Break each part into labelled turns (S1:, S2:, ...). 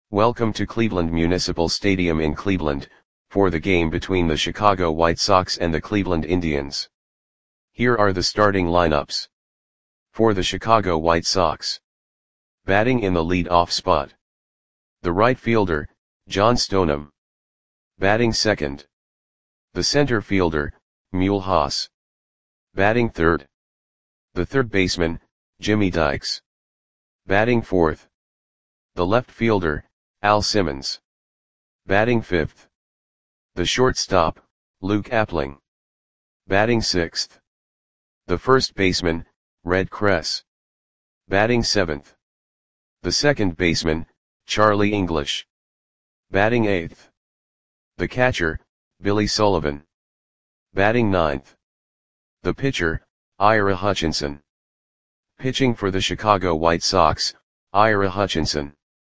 S1: Welcome to Cleveland Municipal Stadium in Cleveland, for the game between the Chicago White Sox and the Cleveland Indians. Here are the starting lineups. For the Chicago White Sox. Batting in the lead-off spot. The right fielder, John Stoneham. Batting second. The center fielder, Mule Haas. Batting third. The third baseman, Jimmy Dykes. Batting fourth. The left fielder, Al Simmons. Batting fifth. The shortstop, Luke Appling. Batting sixth. The first baseman, Red Kress. Batting seventh. The second baseman, Charlie English. Batting eighth. The catcher, Billy Sullivan. Batting ninth. The pitcher, Ira Hutchinson. Pitching for the Chicago White Sox, Ira Hutchinson.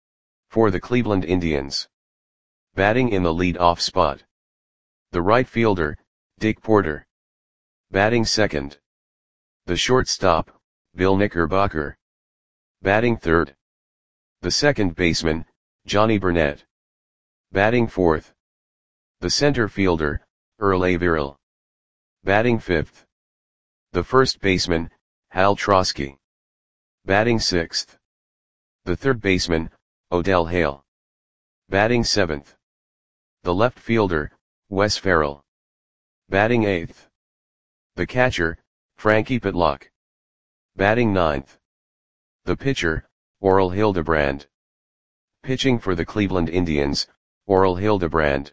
S1: For the Cleveland Indians. Batting in the lead-off spot. The right fielder, Dick Porter. Batting second. The shortstop, Bill Knickerbocker. Batting third. The second baseman, Johnny Burnett. Batting fourth. The center fielder, Earl Averill. Batting fifth. The first baseman, Hal Trosky. Batting sixth. The third baseman, Odell Hale. Batting seventh. The left fielder, Wes Farrell. Batting eighth. The catcher, Frankie Pitlock. Batting ninth. The pitcher, Orel Hildebrand. Pitching for the Cleveland Indians, Orel Hildebrand.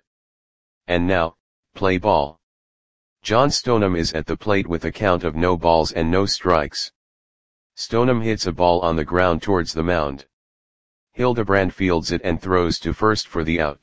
S1: And now, play ball. John Stoneham is at the plate with a count of no balls and no strikes. Stoneham hits a ball on the ground towards the mound. Hildebrand fields it and throws to first for the out.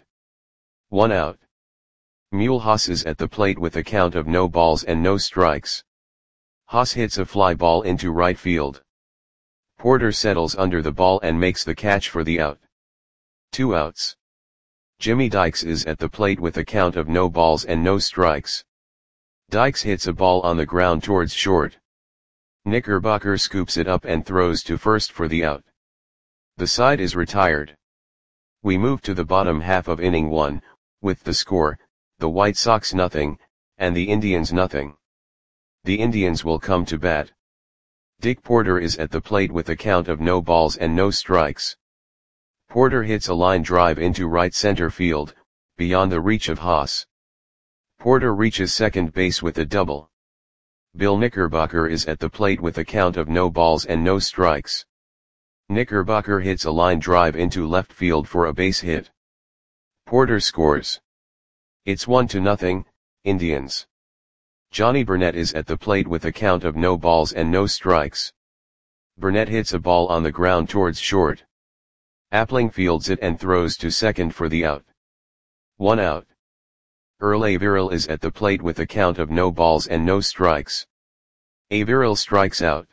S1: 1 out. Mule Haas is at the plate with a count of no balls and no strikes. Haas hits a fly ball into right field. Porter settles under the ball and makes the catch for the out. 2 outs. Jimmy Dykes is at the plate with a count of no balls and no strikes. Dykes hits a ball on the ground towards short. Knickerbocker scoops it up and throws to first for the out. The side is retired. We move to the bottom half of inning 1, with the score, the White Sox 0, and the Indians 0. The Indians will come to bat. Dick Porter is at the plate with a count of no balls and no strikes. Porter hits a line drive into right center field, beyond the reach of Haas. Porter reaches second base with a double. Bill Knickerbocker is at the plate with a count of no balls and no strikes. Knickerbocker hits a line drive into left field for a base hit. Porter scores. It's 1-0, Indians. Johnny Burnett is at the plate with a count of no balls and no strikes. Burnett hits a ball on the ground towards short. Appling fields it and throws to second for the out. 1 out. Earl Averill is at the plate with a count of no balls and no strikes. Averill strikes out.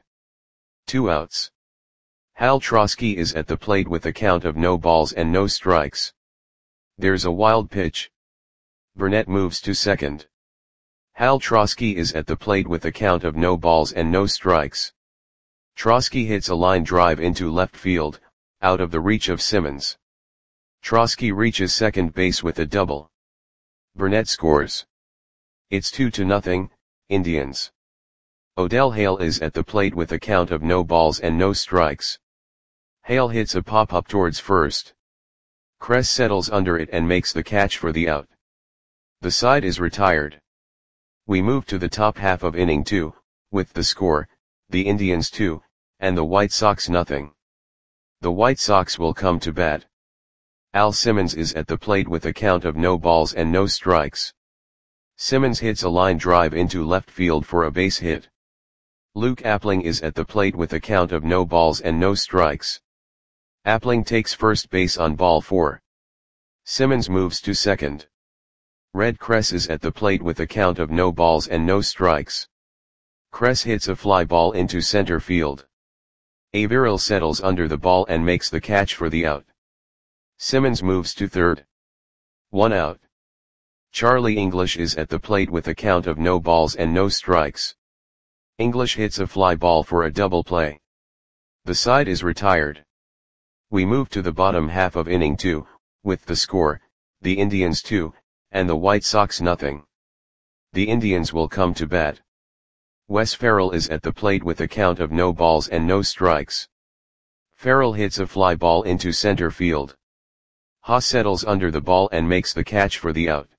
S1: 2 outs. Hal Trosky is at the plate with a count of no balls and no strikes. There's a wild pitch. Burnett moves to second. Hal Trosky is at the plate with a count of no balls and no strikes. Trosky hits a line drive into left field, out of the reach of Simmons. Trosky reaches second base with a double. Burnett scores. It's 2-0, Indians. Odell Hale is at the plate with a count of no balls and no strikes. Hale hits a pop-up towards first. Kress settles under it and makes the catch for the out. The side is retired. We move to the top half of inning 2, with the score, the Indians 2, and the White Sox 0. The White Sox will come to bat. Al Simmons is at the plate with a count of no balls and no strikes. Simmons hits a line drive into left field for a base hit. Luke Appling is at the plate with a count of no balls and no strikes. Appling takes first base on ball 4. Simmons moves to second. Red Kress is at the plate with a count of no balls and no strikes. Kress hits a fly ball into center field. Averill settles under the ball and makes the catch for the out. Simmons moves to third. 1 out. Charlie English is at the plate with a count of no balls and no strikes. English hits a fly ball for a double play. The side is retired. We move to the bottom half of inning 2, with the score, the Indians 2, and the White Sox nothing. The Indians will come to bat. Wes Ferrell is at the plate with a count of no balls and no strikes. Ferrell hits a fly ball into center field. Haas settles under the ball and makes the catch for the out.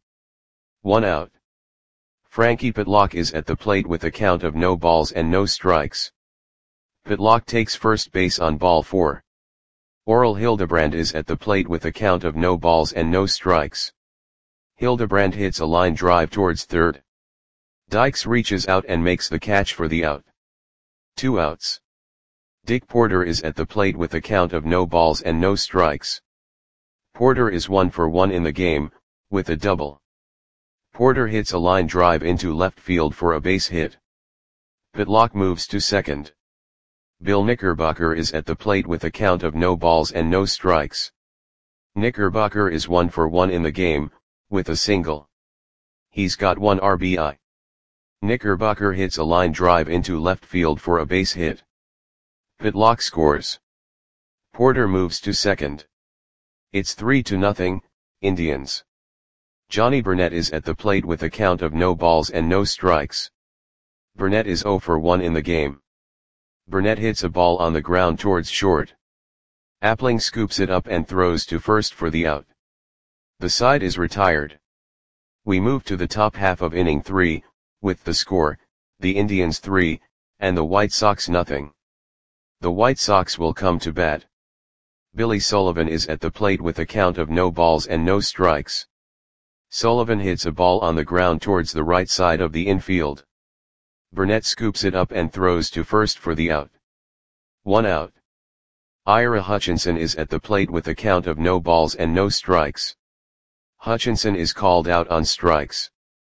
S1: 1 out. Frankie Pitlock is at the plate with a count of no balls and no strikes. Pitlock takes first base on ball 4. Orel Hildebrand is at the plate with a count of no balls and no strikes. Hildebrand hits a line drive towards third. Dykes reaches out and makes the catch for the out. 2 outs. Dick Porter is at the plate with a count of no balls and no strikes. Porter is 1 for 1 in the game, with a double. Porter hits a line drive into left field for a base hit. Pitlock moves to second. Bill Knickerbocker is at the plate with a count of no balls and no strikes. Knickerbocker is 1 for 1 in the game, with a single. He's got 1 RBI. Knickerbocker hits a line drive into left field for a base hit. Pitlock scores. Porter moves to second. It's 3-0, Indians. Johnny Burnett is at the plate with a count of no balls and no strikes. Burnett is 0 for 1 in the game. Burnett hits a ball on the ground towards short. Appling scoops it up and throws to first for the out. The side is retired. We move to the top half of inning 3, with the score, the Indians 3, and the White Sox nothing. The White Sox will come to bat. Billy Sullivan is at the plate with a count of no balls and no strikes. Sullivan hits a ball on the ground towards the right side of the infield. Burnett scoops it up and throws to first for the out. 1 out. Ira Hutchinson is at the plate with a count of no balls and no strikes. Hutchinson is called out on strikes.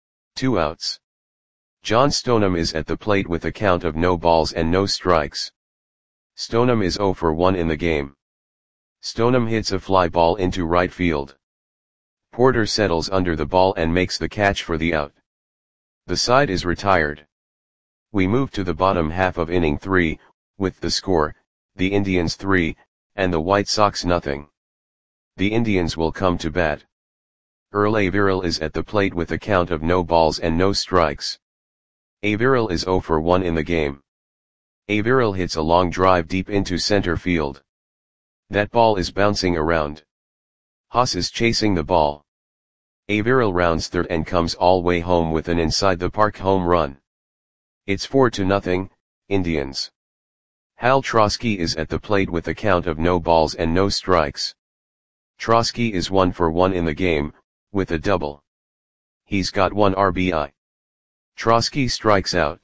S1: 2 outs. John Stoneham is at the plate with a count of no balls and no strikes. Stoneham is 0 for 1 in the game. Stoneham hits a fly ball into right field. Porter settles under the ball and makes the catch for the out. The side is retired. We move to the bottom half of inning 3, with the score, the Indians 3, and the White Sox nothing. The Indians will come to bat. Earl Averill is at the plate with a count of no balls and no strikes. Averill is 0 for 1 in the game. Averill hits a long drive deep into center field. That ball is bouncing around. Haas is chasing the ball. Averill rounds third and comes all way home with an inside-the-park home run. It's 4-0, Indians. Hal Trosky is at the plate with a count of no balls and no strikes. Trosky is 1 for 1 in the game, with a double. He's got 1 RBI. Trosky strikes out.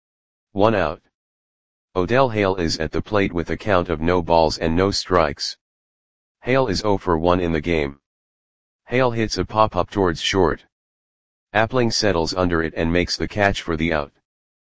S1: 1 out. Odell Hale is at the plate with a count of no balls and no strikes. Hale is 0 for 1 in the game. Hale hits a pop-up towards short. Appling settles under it and makes the catch for the out.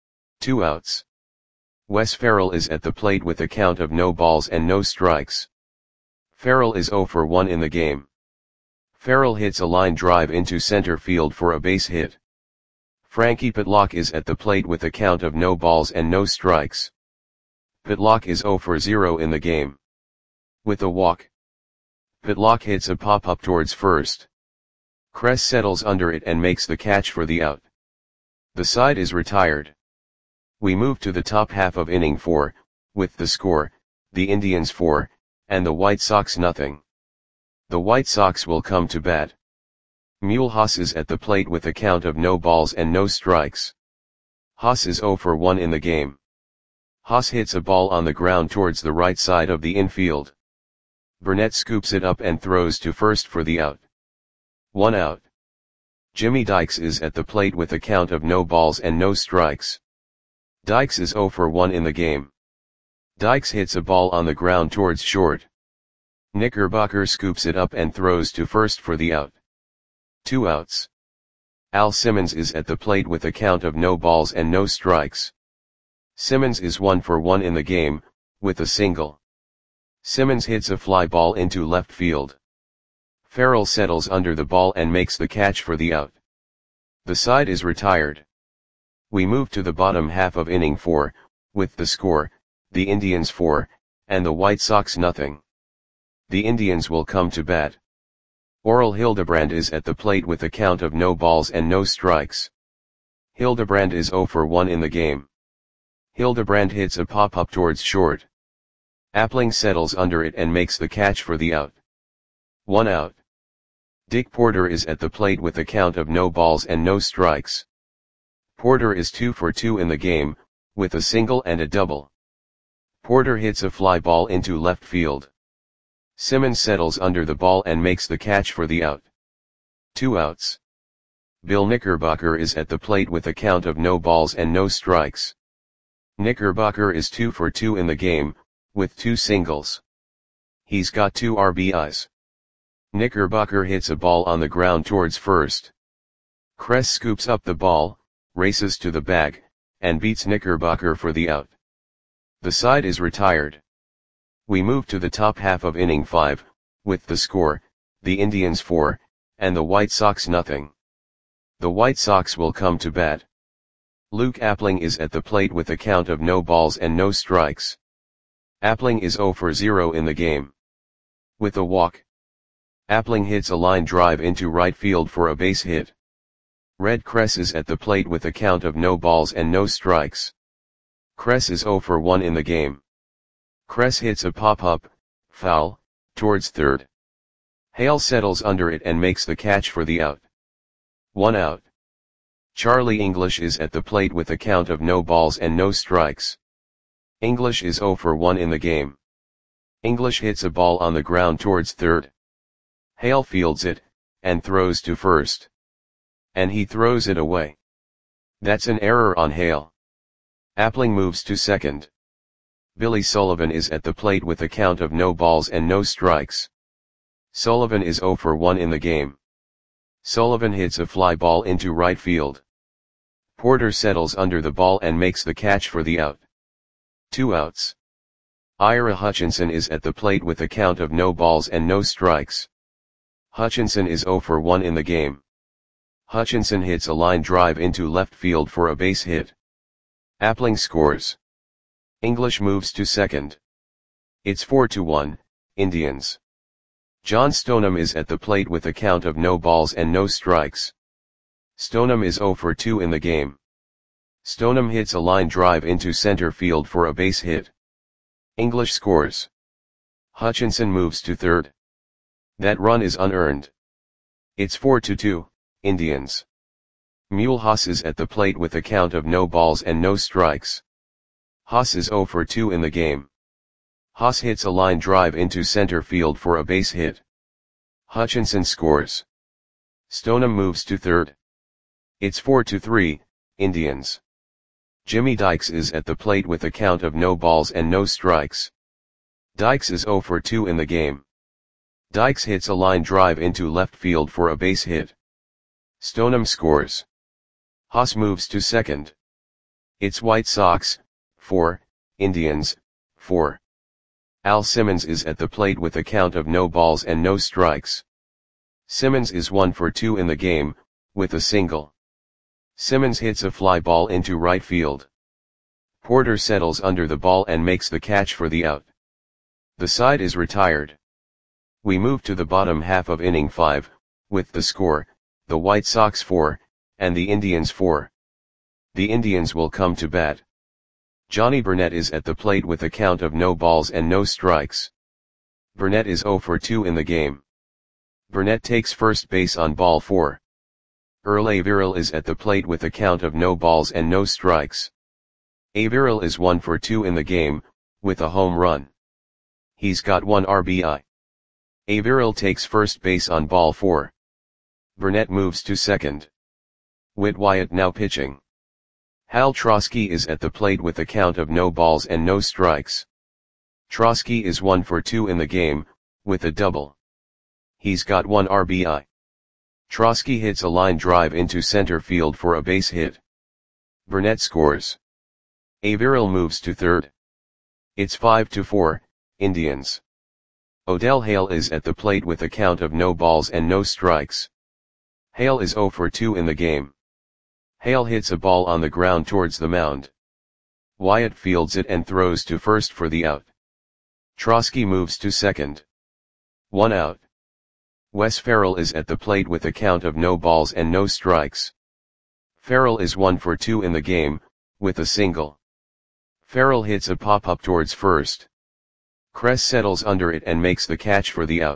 S1: 2 outs. Wes Ferrell is at the plate with a count of no balls and no strikes. Ferrell is 0 for 1 in the game. Ferrell hits a line drive into center field for a base hit. Frankie Pitlock is at the plate with a count of no balls and no strikes. Pitlock is 0 for 0 in the game. With a walk. Pitlock hits a pop-up towards first. Kress settles under it and makes the catch for the out. The side is retired. We move to the top half of inning 4, with the score, the Indians 4, and the White Sox nothing. The White Sox will come to bat. Mule Haas is at the plate with a count of no balls and no strikes. Haas is 0 for 1 in the game. Haas hits a ball on the ground towards the right side of the infield. Burnett scoops it up and throws to first for the out. 1 out. Jimmy Dykes is at the plate with a count of no balls and no strikes. Dykes is 0 for 1 in the game. Dykes hits a ball on the ground towards short. Knickerbocker scoops it up and throws to first for the out. 2 outs. Al Simmons is at the plate with a count of no balls and no strikes. Simmons is 1 for 1 in the game, with a single. Simmons hits a fly ball into left field. Ferrell settles under the ball and makes the catch for the out. The side is retired. We move to the bottom half of inning 4, with the score, the Indians 4, and the White Sox nothing. The Indians will come to bat. Orel Hildebrand is at the plate with a count of no balls and no strikes. Hildebrand is 0 for 1 in the game. Hildebrand hits a pop-up towards short. Appling settles under it and makes the catch for the out. 1 out. Dick Porter is at the plate with a count of no balls and no strikes. Porter is 2 for 2 in the game, with a single and a double. Porter hits a fly ball into left field. Simmons settles under the ball and makes the catch for the out. 2 outs. Bill Knickerbocker is at the plate with a count of no balls and no strikes. Knickerbocker is 2 for 2 in the game, with 2 singles. He's got 2 RBIs. Knickerbocker hits a ball on the ground towards first. Kress scoops up the ball, races to the bag, and beats Knickerbocker for the out. The side is retired. We move to the top half of inning 5, with the score, the Indians 4, and the White Sox nothing. The White Sox will come to bat. Luke Appling is at the plate with a count of no balls and no strikes. Appling is 0 for 0 in the game. With a walk. Appling hits a line drive into right field for a base hit. Red Kress is at the plate with a count of no balls and no strikes. Kress is 0 for 1 in the game. Kress hits a pop-up, foul, towards third. Hale settles under it and makes the catch for the out. 1 out. Charlie English is at the plate with a count of no balls and no strikes. English is 0 for 1 in the game. English hits a ball on the ground towards third. Hale fields it, and throws to first. And he throws it away. That's an error on Hale. Appling moves to second. Billy Sullivan is at the plate with a count of no balls and no strikes. Sullivan is 0 for 1 in the game. Sullivan hits a fly ball into right field. Porter settles under the ball and makes the catch for the out. 2 outs. Ira Hutchinson is at the plate with a count of no balls and no strikes. Hutchinson is 0 for 1 in the game. Hutchinson hits a line drive into left field for a base hit. Appling scores. English moves to second. It's 4-1, Indians. John Stoneham is at the plate with a count of no balls and no strikes. Stoneham is 0 for 2 in the game. Stoneham hits a line drive into center field for a base hit. English scores. Hutchinson moves to third. That run is unearned. It's 4-2, Indians. Mulhouse is at the plate with a count of no balls and no strikes. Haas is 0 for 2 in the game. Haas hits a line drive into center field for a base hit. Hutchinson scores. Stoneham moves to third. It's 4-3, Indians. Jimmy Dykes is at the plate with a count of no balls and no strikes. Dykes is 0 for 2 in the game. Dykes hits a line drive into left field for a base hit. Stoneham scores. Haas moves to second. It's White Sox, 4, Indians, 4. Al Simmons is at the plate with a count of no balls and no strikes. Simmons is 1 for 2 in the game, with a single. Simmons hits a fly ball into right field. Porter settles under the ball and makes the catch for the out. The side is retired. We move to the bottom half of inning 5, with the score, the White Sox 4, and the Indians 4. The Indians will come to bat. Johnny Burnett is at the plate with a count of no balls and no strikes. Burnett is 0 for 2 in the game. Burnett takes first base on ball 4. Earl Averill is at the plate with a count of no balls and no strikes. Averill is 1 for 2 in the game, with a home run. He's got 1 RBI. Averill takes first base on ball 4. Burnett moves to second. Whit Wyatt now pitching. Hal Trosky is at the plate with a count of no balls and no strikes. Trosky is 1 for 2 in the game, with a double. He's got 1 RBI. Trosky hits a line drive into center field for a base hit. Burnett scores. Averill moves to third. It's 5-4, Indians. Odell Hale is at the plate with a count of no balls and no strikes. Hale is 0 for 2 in the game. Hale hits a ball on the ground towards the mound. Wyatt fields it and throws to first for the out. Trosky moves to second. 1 out. Wes Farrell is at the plate with a count of no balls and no strikes. Farrell is 1 for 2 in the game, with a single. Farrell hits a pop-up towards first. Kress settles under it and makes the catch for the out.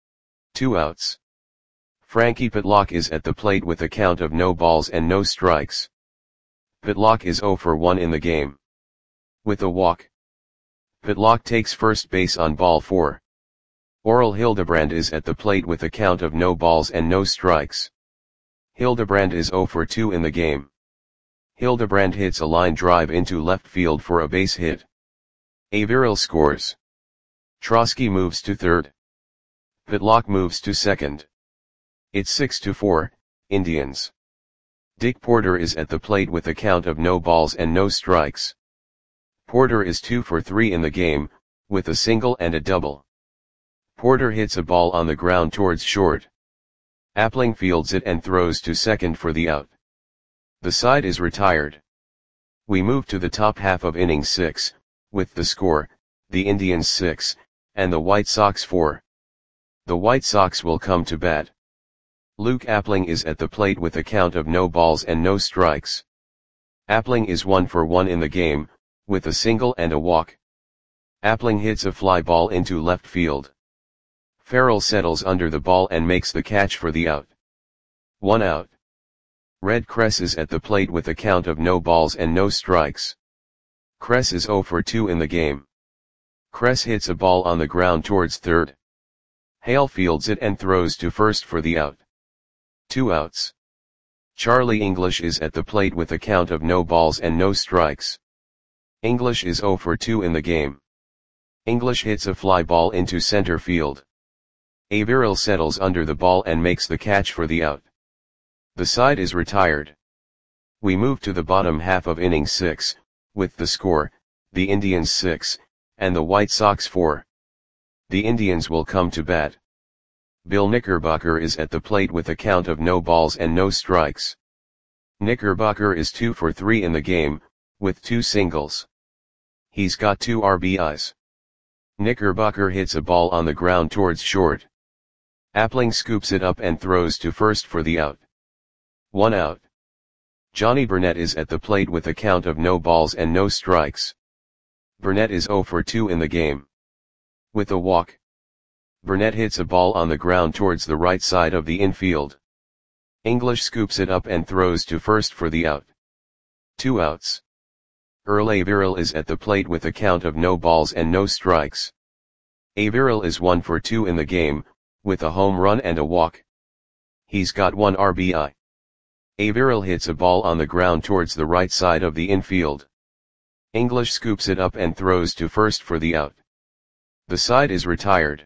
S1: 2 outs. Frankie Pitlock is at the plate with a count of no balls and no strikes. Pitlock is 0 for 1 in the game. With a walk. Pitlock takes first base on ball 4. Orel Hildebrand is at the plate with a count of no balls and no strikes. Hildebrand is 0 for 2 in the game. Hildebrand hits a line drive into left field for a base hit. Averill scores. Trotsky moves to third. Pitlock moves to second. It's 6-4, Indians. Dick Porter is at the plate with a count of no balls and no strikes. Porter is 2 for 3 in the game, with a single and a double. Porter hits a ball on the ground towards short. Appling fields it and throws to second for the out. The side is retired. We move to the top half of inning 6, with the score, the Indians 6, and the White Sox 4. The White Sox will come to bat. Luke Appling is at the plate with a count of no balls and no strikes. Appling is 1 for 1 in the game, with a single and a walk. Appling hits a fly ball into left field. Farrell settles under the ball and makes the catch for the out. 1 out. Red Kress is at the plate with a count of no balls and no strikes. Kress is 0 for 2 in the game. Kress hits a ball on the ground towards third. Hale fields it and throws to first for the out. 2 outs. Charlie English is at the plate with a count of no balls and no strikes. English is 0 for 2 in the game. English hits a fly ball into center field. Averill settles under the ball and makes the catch for the out. The side is retired. We move to the bottom half of inning 6, with the score, the Indians 6, and the White Sox 4. The Indians will come to bat. Bill Knickerbocker is at the plate with a count of no balls and no strikes. Knickerbocker is 2 for 3 in the game, with 2 singles. He's got 2 RBIs. Knickerbocker hits a ball on the ground towards short. Appling scoops it up and throws to first for the out. 1 out. Johnny Burnett is at the plate with a count of no balls and no strikes. Burnett is 0 for 2 in the game. With a walk. Burnett hits a ball on the ground towards the right side of the infield. English scoops it up and throws to first for the out. 2 outs. Earl Averill is at the plate with a count of no balls and no strikes. Averill is 1 for 2 in the game, with a home run and a walk. He's got 1 RBI. Averill hits a ball on the ground towards the right side of the infield. English scoops it up and throws to first for the out. The side is retired.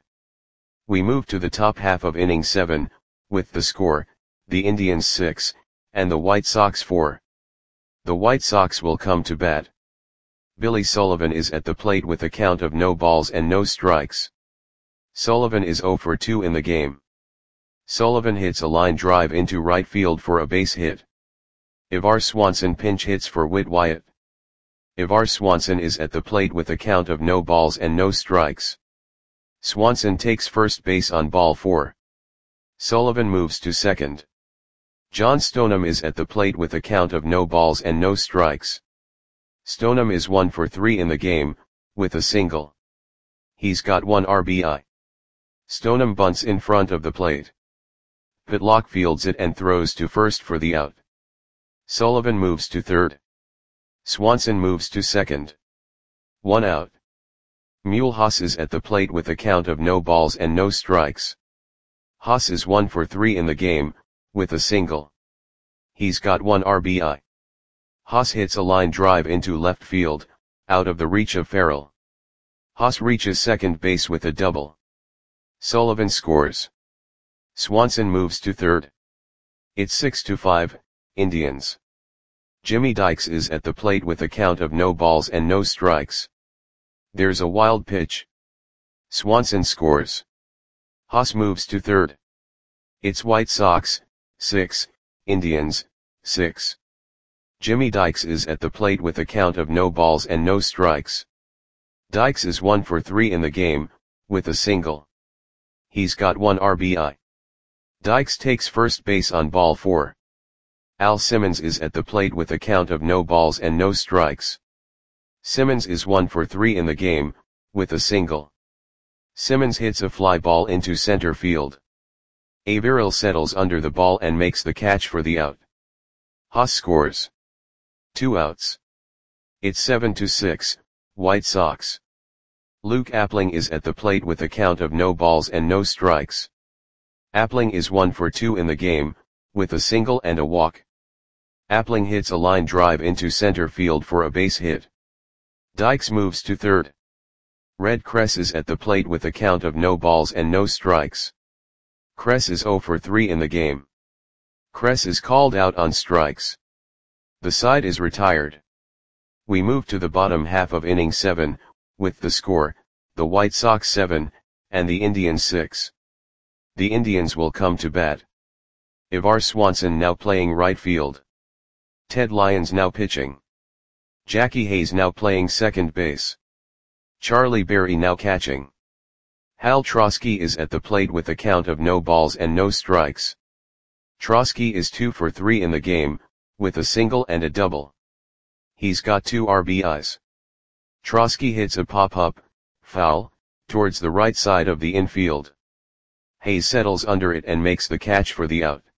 S1: We move to the top half of inning 7, with the score, the Indians 6, and the White Sox 4. The White Sox will come to bat. Billy Sullivan is at the plate with a count of no balls and no strikes. Sullivan is 0 for 2 in the game. Sullivan hits a line drive into right field for a base hit. Ivar Swanson pinch hits for Whit Wyatt. Ivar Swanson is at the plate with a count of no balls and no strikes. Swanson takes first base on ball 4. Sullivan moves to second. John Stoneham is at the plate with a count of no balls and no strikes. Stoneham is 1 for 3 in the game, with a single. He's got 1 RBI. Stoneham bunts in front of the plate. Pitlock fields it and throws to first for the out. Sullivan moves to third. Swanson moves to second. 1 out. Mule Haas is at the plate with a count of no balls and no strikes. Haas is 1 for 3 in the game, with a single. He's got 1 RBI. Haas hits a line drive into left field, out of the reach of Farrell. Haas reaches second base with a double. Sullivan scores. Swanson moves to third. It's 6-5, Indians. Jimmy Dykes is at the plate with a count of no balls and no strikes. There's a wild pitch. Swanson scores. Haas moves to third. It's White Sox, 6, Indians, 6. Jimmy Dykes is at the plate with a count of no balls and no strikes. Dykes is 1 for 3 in the game, with a single. He's got 1 RBI. Dykes takes first base on ball 4. Al Simmons is at the plate with a count of no balls and no strikes. Simmons is 1 for 3 in the game, with a single. Simmons hits a fly ball into center field. Averill settles under the ball and makes the catch for the out. Haas scores. 2 outs. It's 7-6, White Sox. Luke Appling is at the plate with a count of no balls and no strikes. Appling is 1 for 2 in the game, with a single and a walk. Appling hits a line drive into center field for a base hit. Dykes moves to third. Red Kress is at the plate with a count of no balls and no strikes. Kress is 0 for 3 in the game. Kress is called out on strikes. The side is retired. We move to the bottom half of inning 7, with the score, the White Sox 7, and the Indians 6. The Indians will come to bat. Ivar Swanson now playing right field. Ted Lyons now pitching. Jackie Hayes now playing second base. Charlie Berry now catching. Hal Trosky is at the plate with a count of no balls and no strikes. Trosky is 2 for 3 in the game, with a single and a double. He's got 2 RBIs. Trosky hits a pop-up, foul, towards the right side of the infield. Hayes settles under it and makes the catch for the out.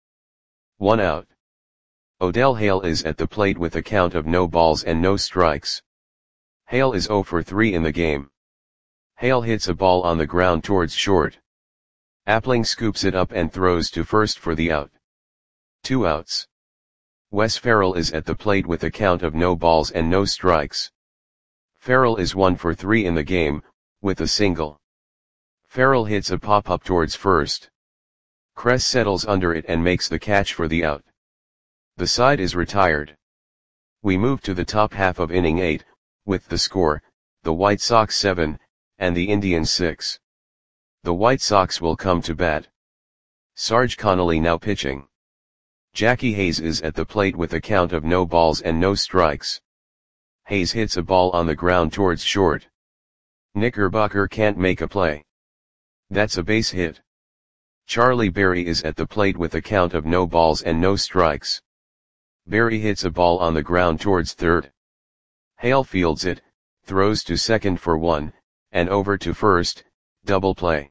S1: 1 out. Odell Hale is at the plate with a count of no balls and no strikes. Hale is 0 for 3 in the game. Hale hits a ball on the ground towards short. Appling scoops it up and throws to first for the out. 2 outs. Wes Ferrell is at the plate with a count of no balls and no strikes. Ferrell is 1 for 3 in the game, with a single. Ferrell hits a pop-up towards first. Kress settles under it and makes the catch for the out. The side is retired. We move to the top half of inning 8, with the score, the White Sox 7, and the Indians 6. The White Sox will come to bat. Sarge Connolly now pitching. Jackie Hayes is at the plate with a count of no balls and no strikes. Hayes hits a ball on the ground towards short. Knickerbocker can't make a play. That's a base hit. Charlie Berry is at the plate with a count of no balls and no strikes. Berry hits a ball on the ground towards third. Hale fields it, throws to second for 1, and over to first, double play.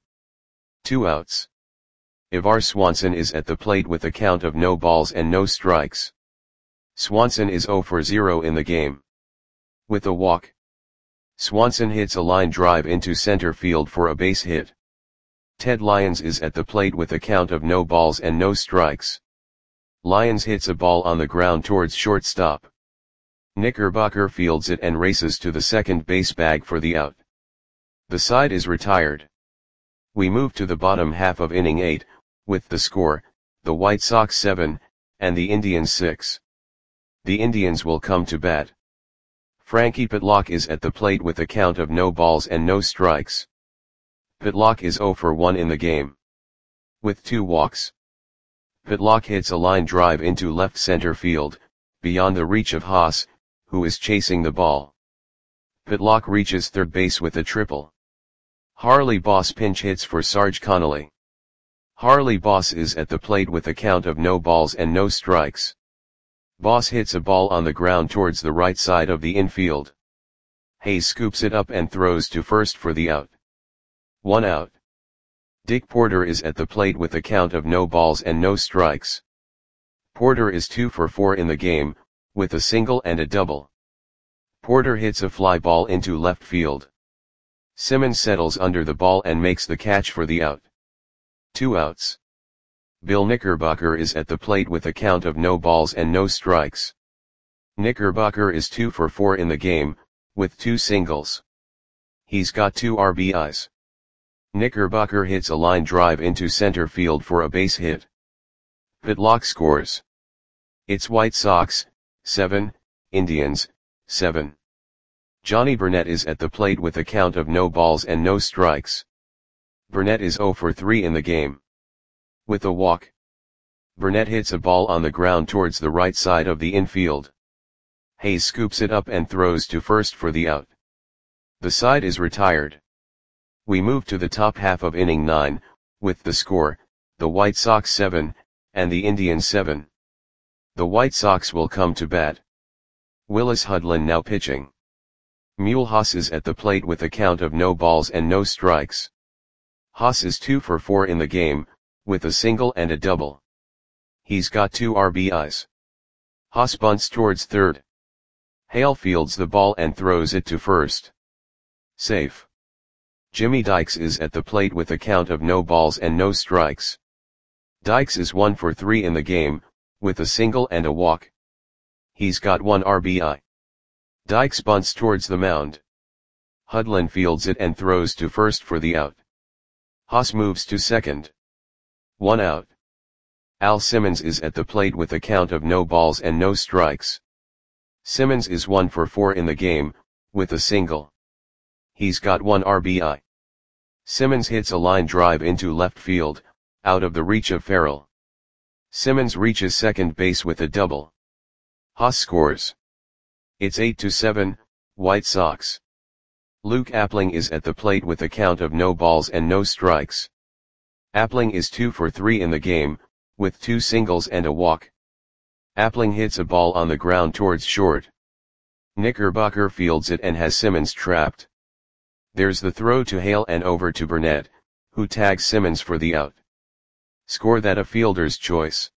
S1: 2 outs. Ivar Swanson is at the plate with a count of no balls and no strikes. Swanson is 0 for 0 in the game. With a walk. Swanson hits a line drive into center field for a base hit. Ted Lyons is at the plate with a count of no balls and no strikes. Lyons hits a ball on the ground towards shortstop. Knickerbocker fields it and races to the second base bag for the out. The side is retired. We move to the bottom half of inning 8, with the score, the White Sox 7, and the Indians 6. The Indians will come to bat. Frankie Pitlock is at the plate with a count of no balls and no strikes. Pitlock is 0 for 1 in the game. With 2 walks. Pitlock hits a line drive into left center field, beyond the reach of Haas, who is chasing the ball. Pitlock reaches third base with a triple. Harley Boss pinch hits for Sarge Connolly. Harley Boss is at the plate with a count of no balls and no strikes. Boss hits a ball on the ground towards the right side of the infield. Hayes scoops it up and throws to first for the out. 1 out. Dick Porter is at the plate with a count of no balls and no strikes. Porter is 2 for 4 in the game, with a single and a double. Porter hits a fly ball into left field. Simmons settles under the ball and makes the catch for the out. 2 outs. Bill Knickerbocker is at the plate with a count of no balls and no strikes. Knickerbocker is 2 for 4 in the game, with 2 singles. He's got 2 RBIs. Knickerbocker hits a line drive into center field for a base hit. Pitlock scores. It's White Sox, 7, Indians, 7. Johnny Burnett is at the plate with a count of no balls and no strikes. Burnett is 0 for 3 in the game. With a walk. Burnett hits a ball on the ground towards the right side of the infield. Hayes scoops it up and throws to first for the out. The side is retired. We move to the top half of inning 9, with the score, the White Sox 7, and the Indians 7. The White Sox will come to bat. Willis Hudlin now pitching. Mule Haas is at the plate with a count of no balls and no strikes. Haas is 2 for 4 in the game, with a single and a double. He's got 2 RBIs. Haas bunts towards third. Hale fields the ball and throws it to first. Safe. Jimmy Dykes is at the plate with a count of no balls and no strikes. Dykes is 1 for 3 in the game, with a single and a walk. He's got 1 RBI. Dykes bunts towards the mound. Hudlin fields it and throws to first for the out. Haas moves to second. 1 out. Al Simmons is at the plate with a count of no balls and no strikes. Simmons is 1 for 4 in the game, with a single. He's got 1 RBI. Simmons hits a line drive into left field, out of the reach of Farrell. Simmons reaches second base with a double. Haas scores. It's 8-7, White Sox. Luke Appling is at the plate with a count of no balls and no strikes. Appling is 2 for 3 in the game, with 2 singles and a walk. Appling hits a ball on the ground towards short. Knickerbocker fields it and has Simmons trapped. There's the throw to Hale and over to Burnett, who tags Simmons for the out. Score that a fielder's choice.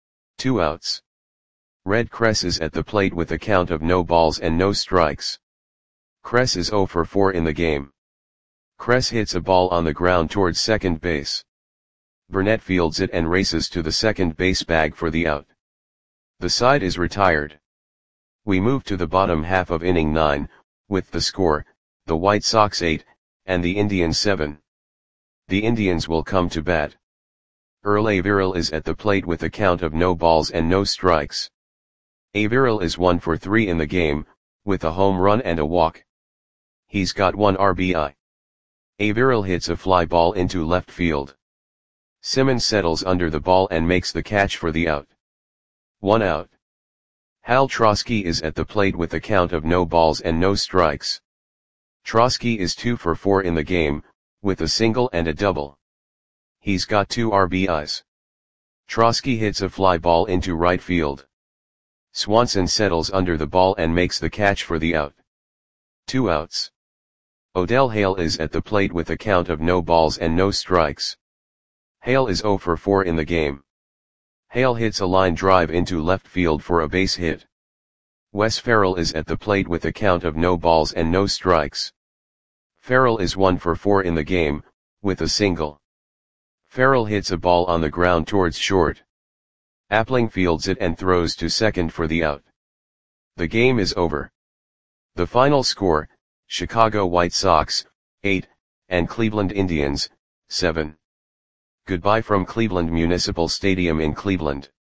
S1: 2 outs. Red Kress is at the plate with a count of no balls and no strikes. Kress is 0 for 4 in the game. Kress hits a ball on the ground towards second base. Burnett fields it and races to the second base bag for the out. The side is retired. We move to the bottom half of inning 9, with the score, the White Sox 8, and the Indians 7. The Indians will come to bat. Earl Averill is at the plate with a count of no balls and no strikes. Averill is 1 for 3 in the game, with a home run and a walk. He's got 1 RBI. Averill hits a fly ball into left field. Simmons settles under the ball and makes the catch for the out. 1 out. Hal Trosky is at the plate with a count of no balls and no strikes. Trosky is 2 for 4 in the game, with a single and a double. He's got 2 RBIs. Trosky hits a fly ball into right field. Swanson settles under the ball and makes the catch for the out. 2 outs. Odell Hale is at the plate with a count of no balls and no strikes. Hale is 0 for 4 in the game. Hale hits a line drive into left field for a base hit. Wes Farrell is at the plate with a count of no balls and no strikes. Farrell is 1 for 4 in the game, with a single. Farrell hits a ball on the ground towards short. Appling fields it and throws to second for the out. The game is over. The final score, Chicago White Sox, 8, and Cleveland Indians, 7. Goodbye from Cleveland Municipal Stadium in Cleveland.